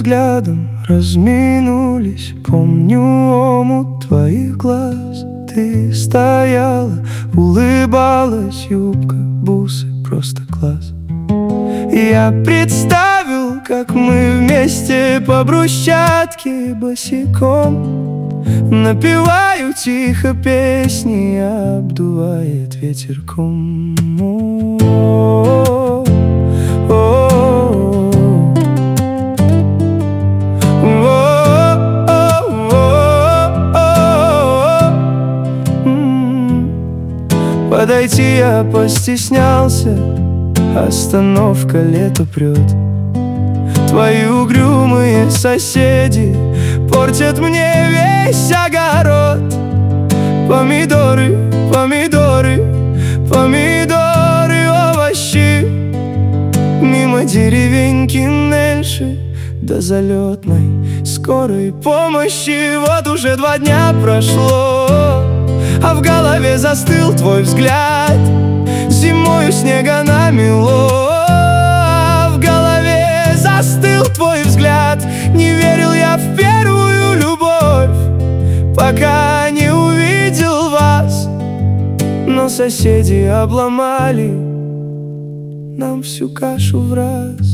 взглядом разминулись. Помню омут твоих глаз. Ты стояла, улыбалась, юбка, бусы, просто класс. Я представил, как мы вместе по брусчатке босиком. Напеваю тихо песни, обдувает ветерком. Подойти я постеснялся, остановка, лето прет. Твои угрюмые соседи портят мне весь огород. Помидоры, помидоры, помидоры, овощи. Мимо деревеньки Нэнши до залетной скорой помощи. Вот уже 2 дня прошло, а в голове застыл твой взгляд. Зимою снега намело, а в голове застыл твой взгляд. Не верил я в первую любовь, пока не увидел вас. Но соседи обломали нам всю кашу враз.